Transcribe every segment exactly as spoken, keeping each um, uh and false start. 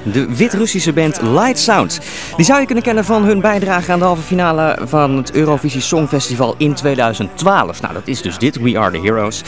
De Wit-Russische band Light Sound. Die zou je kunnen kennen van hun bijdrage aan de halve finale van het Eurovisie Songfestival in tweeduizend twaalf. Nou, dat is dus dit, We Are The Heroes.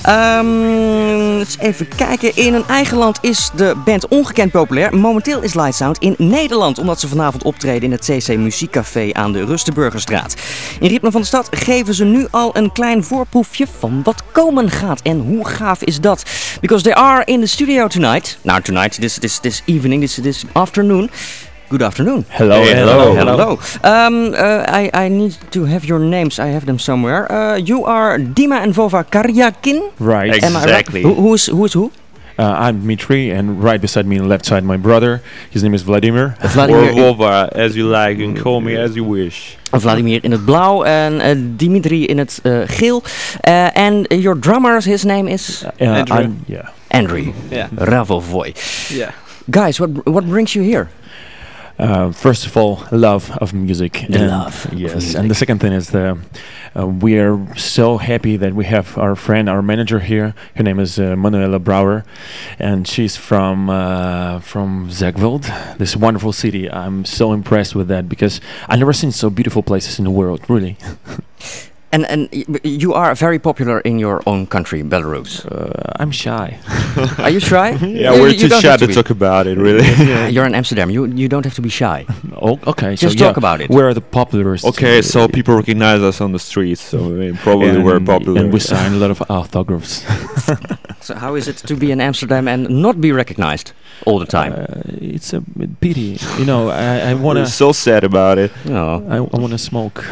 Um, eens even kijken. In een eigen land is de band ongekend populair. Momenteel is Light Sound in Nederland, omdat ze vanavond optreden in het C C Muziekcafé aan de Rustenburgerstraat. In ritme van de stad geven ze nu al een klein voorproefje van wat komen gaat. En hoe gaaf is dat? Because they are in the studio tonight. Nou, tonight, this, this, this evening, this, this afternoon. Good afternoon. Hello. Hey, hello. Hello. Hello. Um, uh, I, I need to have your names. I have them somewhere. Uh, you are Dima and Vova Karyakin. Right. Exactly. Who, who is who is who? Uh, I'm Dmitry, and right beside me on the left side, my brother. His name is Vladimir. Vladimir. Or Vova, as you like. You can call me as you wish. Vladimir in het blauw en uh, Dimitri in het uh, geel. Uh, and your drummer, his name is? Uh, Andrew. I'm, yeah. Andrew. Yeah. Ravovoy. Yeah. Guys, what what brings you here? Uh, first of all, love of music. The and love of Yes, music. and the second thing is the uh, we are so happy that we have our friend, our manager here. Her name is uh, Manuela Brouwer, and she's from uh, from Zegveld, this wonderful city. I'm so impressed with that because I've never seen so beautiful places in the world, really. And and y- you are very popular in your own country, Belarus. Uh, I'm shy. Are you shy? Yeah, You- we're you too don't shy have to be. talk about it, really. Ah, you're in Amsterdam. You you don't have to be shy. Oh, okay. Just so talk yeah, about it. Where are the popularists? Okay, so people recognize us on the streets, so I mean, probably and, we're popular. and we sign a lot of autographs. So how is it to be in Amsterdam and not be recognized all the time? Uh, it's a pity, you know. I, I We're wanna, so sad about it. No. I, I wanna smoke.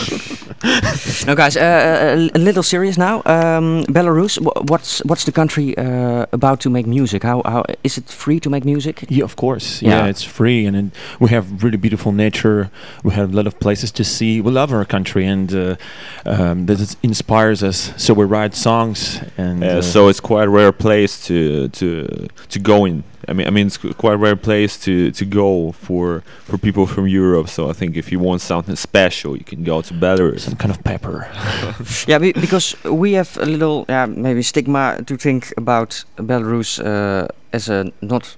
Now, guys, uh, a, a little serious now. Um, Belarus. wh- What's what's the country uh, about to make music? How how is it free to make music? Yeah, of course. Yeah, Yeah. it's free, and it, we have really beautiful nature. We have a lot of places to see. We love our country, and uh, um, that is- inspires us. So we write songs, and Uh, uh, so it's quite a rare place to to to go in. I mean, I mean, it's qu- quite a rare place to, to go for for people from Europe. So I think if you want something special, you can go to Belarus. some kind of pepper. Yeah, be, because we have a little, yeah, maybe stigma to think about Belarus uh, as a not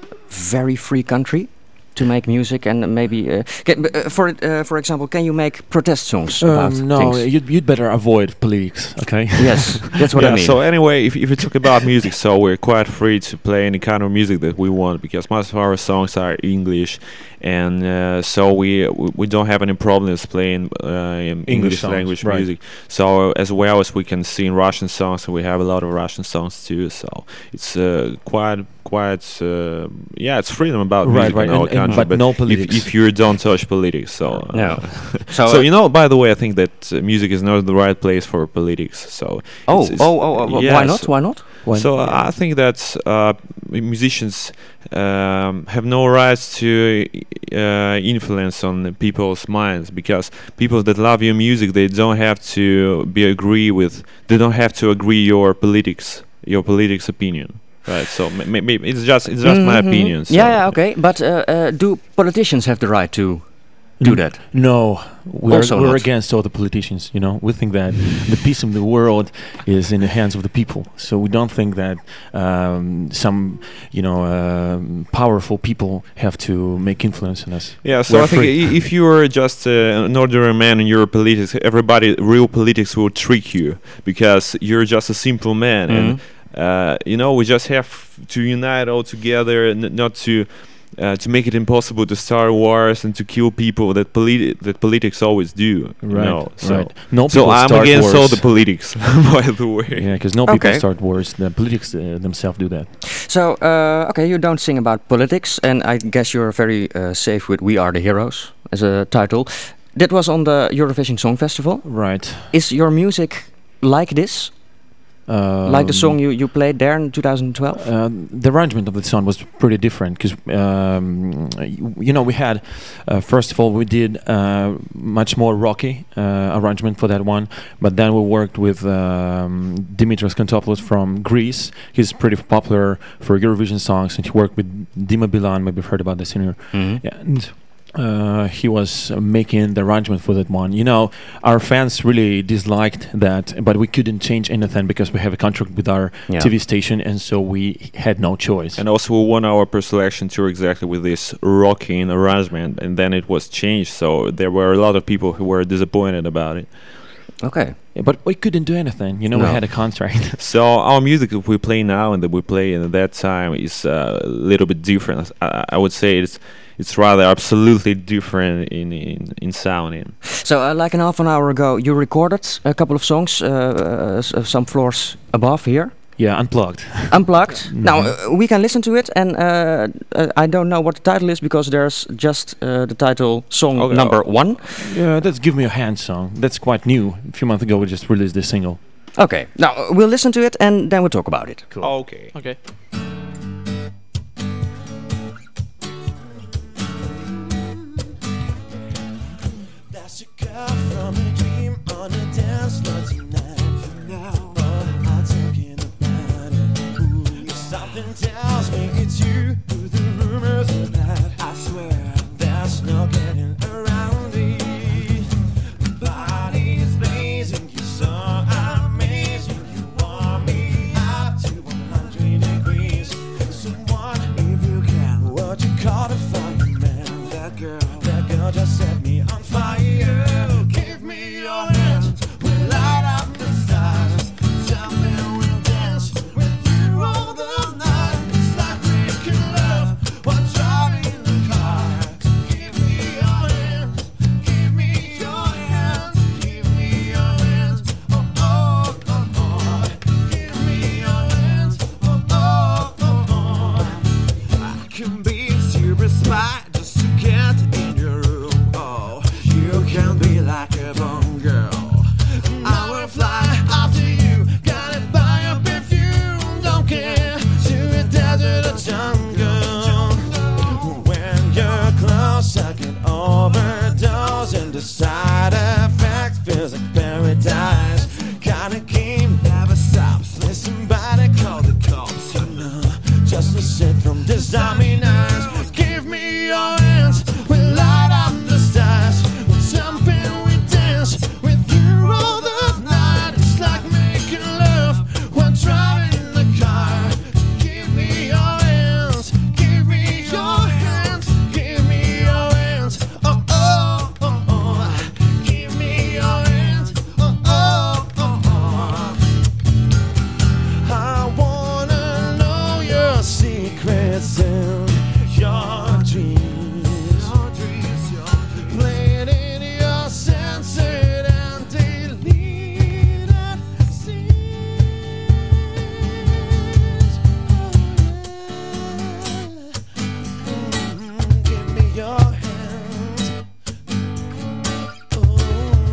very free country to make music, and maybe uh, can, uh, for it, uh, for example, can you make protest songs about Um, no, things? you'd, you'd better avoid politics. Okay. Yes, that's what yeah, I mean. So anyway, if if you talk about music, so we're quite free to play any kind of music that we want because most of our songs are English, and uh, so we, we we don't have any problems playing uh, in English, songs, language right. music. So as well as we can sing Russian songs, and we have a lot of Russian songs too. So it's uh, quite quite uh, yeah, it's freedom about Right, music right, in our and- and country. but no if, politics. if you don't touch politics, so uh, No. So, So uh, you know, by the way, I think that uh, music is not the right place for politics. So oh, it's- it's- oh, oh, oh, wh- yeah, why not? so- Why not? When- so uh, I think that uh, musicians um, have no rights to uh, influence on the people's minds because people that love your music, they don't have to be agree with. They don't have to agree your politics, your politics opinion. Right. So ma- ma- maybe it's just it's just my Mhm. opinion. So Yeah, yeah, okay. But uh, uh, do politicians have the right to do Mm. that? No, we're, Also we're not. against all the politicians. You know, we think that the peace of the world is in the hands of the people. So we don't think that um, some, you know, um powerful people have to make influence on us. Yeah, so We're I think free. i- if you're just uh, an ordinary man in your politics, everybody, real politics will trick you because you're just a simple man, Mhm. and uh, you know we just have to unite all together, and n- not to uh, to make it impossible to start wars and to kill people that politi- that politics always do. You Right, know? So, right. No so people I'm start against wars. all the politics, by the way. Yeah, because no people Okay. start wars. The politics uh, themselves do that. So, uh, okay, you don't sing about politics, and I guess you're very uh, safe with We Are The Heroes as a title. That was on the Eurovision Song Festival. Right. Is your music like this? Like the song you, you played there in two thousand twelve? Uh, the arrangement of the song was pretty different because um, you, you know we had uh, first of all we did uh, much more rocky uh, arrangement for that one, but then we worked with um, Dimitris Kantopoulos from Greece. He's pretty popular for Eurovision songs, and he worked with Dima Bilan. Maybe you've heard about the singer. Mhm. Yeah, and uh, he was uh, making the arrangement for that one. You know, our fans really disliked that, but we couldn't change anything because we have a contract with our Yeah. T V station, and so we had no choice. And also we won our per-selection tour exactly with this rocking arrangement, and then it was changed, so there were a lot of people who were disappointed about it. Okay. Yeah, but we couldn't do anything. You know, No. we had a contract. So our music that we play now and that we play at that time is uh, a little bit different. I, I would say it's it's rather absolutely different in in, in sounding. So, uh, like an half an hour ago, you recorded a couple of songs, uh, uh, s- uh, some floors above here, Yeah, unplugged. unplugged. Mhm. Now uh, we can listen to it, and uh, uh, I don't know what the title is because there's just uh, the title song Okay. number one. Yeah, that's "Give Me Your Hand" song. That's quite new. A few months ago, we just released this single. Okay. Now uh, we'll listen to it, and then we'll talk about it. Cool. Okay. Okay. That's a girl from a dream on a dance floor tonight. Now, but I'm talking about it. Ooh, something tells me it's you. Through the rumors of that, I swear there's no getting around it. Body's blazing, you're so amazing. You warm me up to one hundred degrees. Someone, if you can, what you call a fireman? That girl, that girl just set me on fire. Give me your hand, we'll light up the stars. Jump and we'll dance with you all the night. It's like making love while driving the car. Give me your hand, give me your hand, give me your hand. Oh oh oh oh, give me your hand. Oh oh oh oh. I can be super spy just to get in your room. Oh, you can be like a bone girl. I will fly after you. Gotta buy a perfume. Don't care to a desert or jungle. When you're close, I can overdose, and the side effect feels like paradise. Kinda game never stops. Listen, somebody call the cops. You know, just listen from the zombie nights. Give me your hands, we light up the stars. We jump and we dance with you all the night. It's like making love when driving the car. Give me your hands, give me your hands, give me your hands. Oh oh oh oh, give me your hands. Oh oh oh oh. I wanna know your secrets and your dreams. Played in your censored and deleted scenes. Mm, give me your hands. Oh,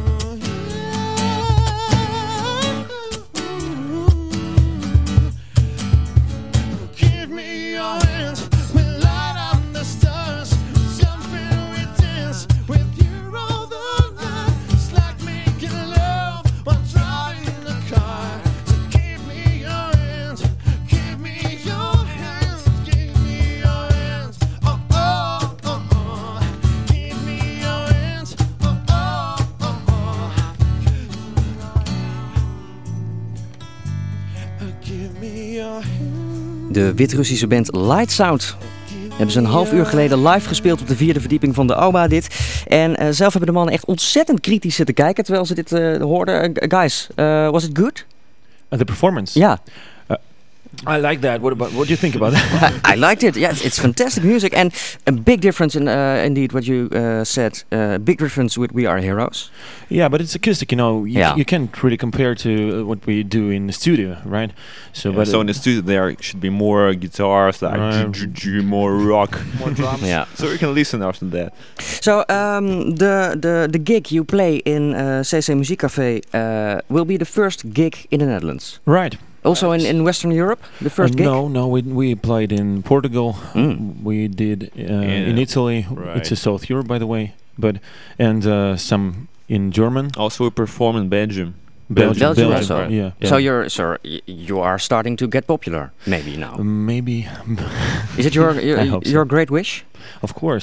yeah. Give me your hands. We light up the stars. Jumping we dance with you all the night. It's like making love while driving the car. So give me your hands. Give me your hands. Give me your hands. Oh oh oh oh. Give me your hands. Oh oh oh oh. Give me your hands. De Wit-Russische band Light Sound. Hebben ze een half uur geleden live gespeeld op de vierde verdieping van de Auma dit. En eh, zelf hebben de mannen echt ontzettend kritisch zitten kijken terwijl ze dit eh, hoorden. Eh, guys, eh, was it good? Uh, the performance. Ja. I like that. What about? What do you think about that? I liked it. Yeah, it's, it's fantastic music and a big difference in uh, indeed what you uh, said. Uh, big difference with We Are Heroes. Yeah, but it's acoustic. You know, you, Yeah. you can't really compare to uh, what we do in the studio, right? So, Yeah, but so uh, in the studio there should be more guitars, like Right. j- j- j- more rock. more drums. Yeah. So you can listen after that. So um, the the the gig you play in uh, C C Muziekcafé uh, will be the first gig in the Netherlands. Right. Also in, in Western Europe, the first Uh, gig. no, no. We we played in Portugal. Mm. We did uh, Yeah. in Italy. Right. It's a South Europe, by the way. But and uh, some in German, Also we perform in Belgium. Belgium also. Yeah. yeah. So you're so y- you are starting to get popular maybe now. Uh, maybe. Is it your your, I hope so. your great wish? Of course.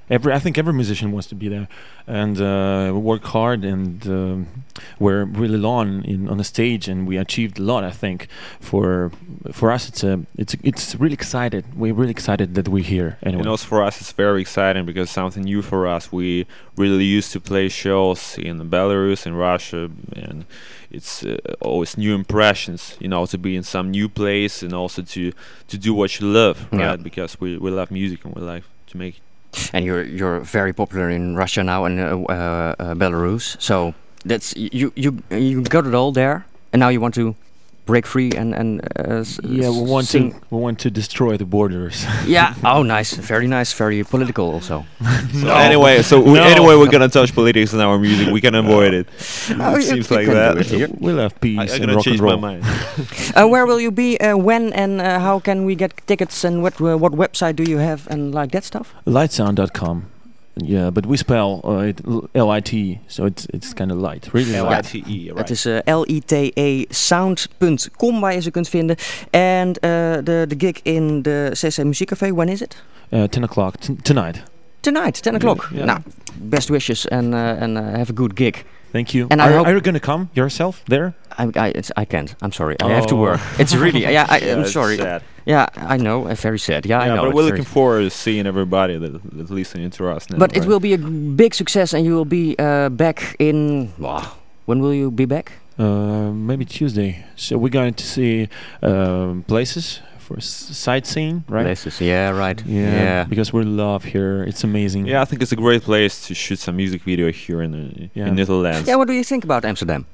Every I think every musician wants to be there, and uh, we work hard, and um, we're really on in on the stage, and we achieved a lot. I think for for us, it's a it's it's really excited. We're really excited that we're here. Anyway, And also for us, it's very exciting because something new for us. We really used to play shows in Belarus and Russia, and it's uh, always new impressions. You know, to be in some new place and also to to do what you love, Yeah. right? Because we we love music and we like to make it. And you're you're very popular in Russia now and uh, uh, uh, Belarus. So that's you you you got it all there, and now you want to break free and and uh, s- yeah, we s- want sing. to we want to destroy the borders. Yeah. Oh, nice. Very nice. Very political also. So anyway, so we, No. anyway, we're gonna touch politics in our music. We can avoid it. Oh, It you- seems you like can that. do it here. We love I, peace I'm and gonna rock and change roll. my mind. Uh, where will you be? Uh, when and uh, how can we get tickets? And what uh, what website do you have and like that stuff? Lightsound dot com. Yeah, but we spell uh, it L I T, so it's it's kind of light, really L I light. T E, Het right? is uh, L I T E sound punt com waar je ze kunt vinden. And uh, the the gig in the C C Muziekcafé, when is it? Uh, ten o'clock t- tonight. Tonight, ten o'clock. Yeah. Nou, best wishes and uh, and uh, have a good gig. Thank you. And I are, hope- are you gonna come yourself there? I I, it's, I can't. I'm sorry. I have to Oh. work. It's really yeah. I, Yeah, I'm it's sorry. sad. Yeah, I know. Uh, very sad. Yeah, I Yeah, know. but it's we're very looking forward to seeing everybody that, that's listening to us now. But it right? will be a g- big success, and you will be uh, back in. Wow. When will you be back? Uh, maybe Tuesday. So we're going to see um, places for s- sightseeing, right? Places. Yeah, right. Yeah, Yeah. because we love here. It's amazing. Yeah, I think it's a great place to shoot some music video here in the, Yeah. in Netherlands. Yeah. What do you think about Amsterdam?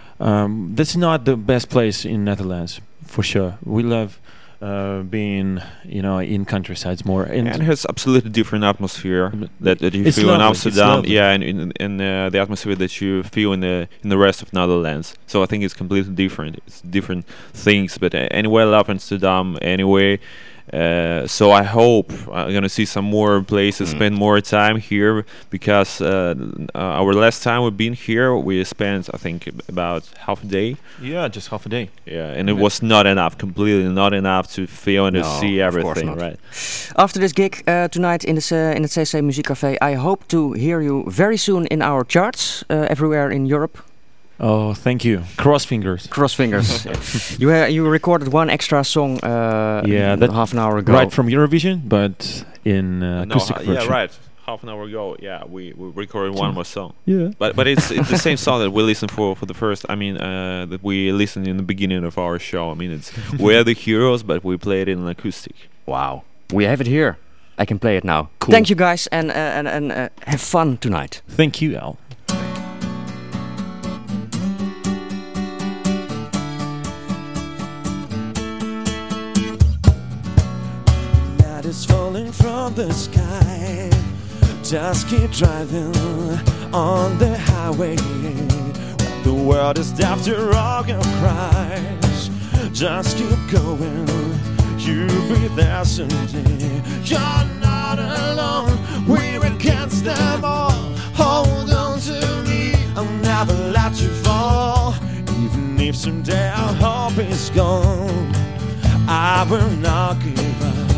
Um, that's not the best place in Netherlands, for sure. We love uh, being, you know, in countrysides more. And And it has absolutely different atmosphere But that, that you it's feel in lovely, it's Amsterdam. lovely. Yeah, and in, in uh, the atmosphere that you feel in the in the rest of Netherlands. So I think it's completely different. It's different things. But uh, anyway, I love Amsterdam anyway. Uh, so I hope I'm gonna see some more places, Mm. spend more time here because uh, uh, our last time we've been here, we spent I think ab- about half a day. yeah, just half a day. Yeah, and it Yeah. was not enough, completely not enough to feel and to No, see of course everything, not. right? After this gig uh, tonight in the uh, in the C C Muziekcafé, I hope to hear you very soon in our charts uh, everywhere in Europe. Oh, thank you. Cross fingers. Cross fingers. you uh, you recorded one extra song. Uh, Yeah, that- half an hour ago. Right from Eurovision, but in uh, No, acoustic ha- yeah, version. right. Half an hour ago, yeah, we, we recorded one more song. Yeah. But but it's, it's the same song that we listened for for the first. I mean, uh, that we listened in the beginning of our show. I mean, it's we're the heroes, but we played it in acoustic. Wow. We have it here. I can play it now. Cool. Thank you guys, and uh, and and uh, have fun tonight. Thank you, Al. Night is falling from the sky. Just keep driving on the highway. When the world is deaf to rock and cries, just keep going. You'll be there someday. You're not alone. We're against them all. Hold on to me. I'll never let you fall. Even if someday our hope is gone, I will not give up.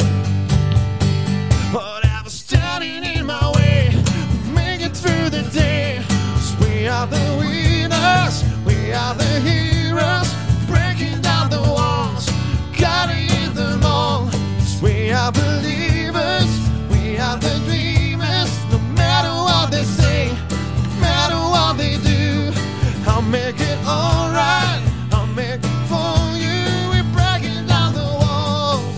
Whatever's standing in my way, make it through the day. 'Cause we are the winners, we are the heroes, breaking down the walls, cutting them all. 'Cause we are believers, we are the dreamers. No matter what they say, no matter what they do, I'll make it alright. I'll make it for you. We're breaking down the walls.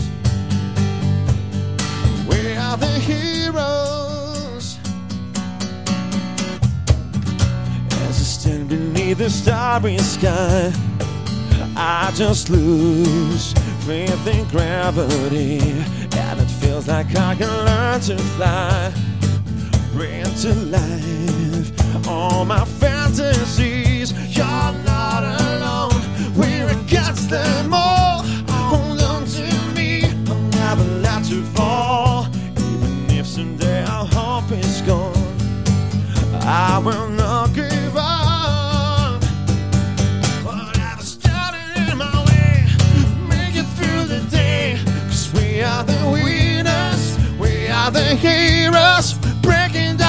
We are the heroes. As I stand beneath the starry sky, I just lose faith in gravity, and it feels like I can learn to fly. Bring to life all my fantasies. You're not alone. We're against them all. Hold on to me. I'll never let you fall. Even if someday our hope is gone, I will not give up. Whatever's standing in my way, make it through the day. 'Cause we are the winners, we are the heroes,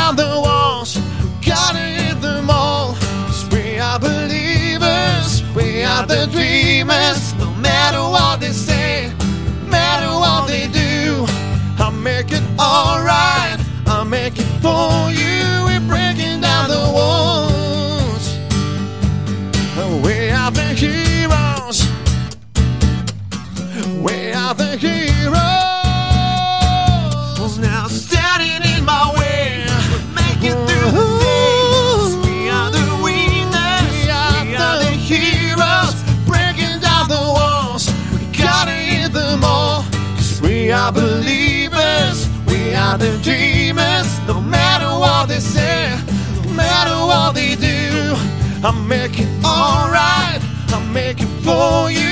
down the walls, gotta hit them all. 'Cause we are believers, we are the dreamers. No matter what they say, no matter what they do, I'll make it alright, I'll make it for you. We're breaking down the walls. We are the heroes, we are the heroes. Now standing in my way, make it through the days. We are the winners, we are, we are the heroes. Breaking down the walls, we gotta hit them all. 'Cause we are believers, we are the dreamers. No matter what they say, no matter what they do, I'll make it alright, I'll make it for you.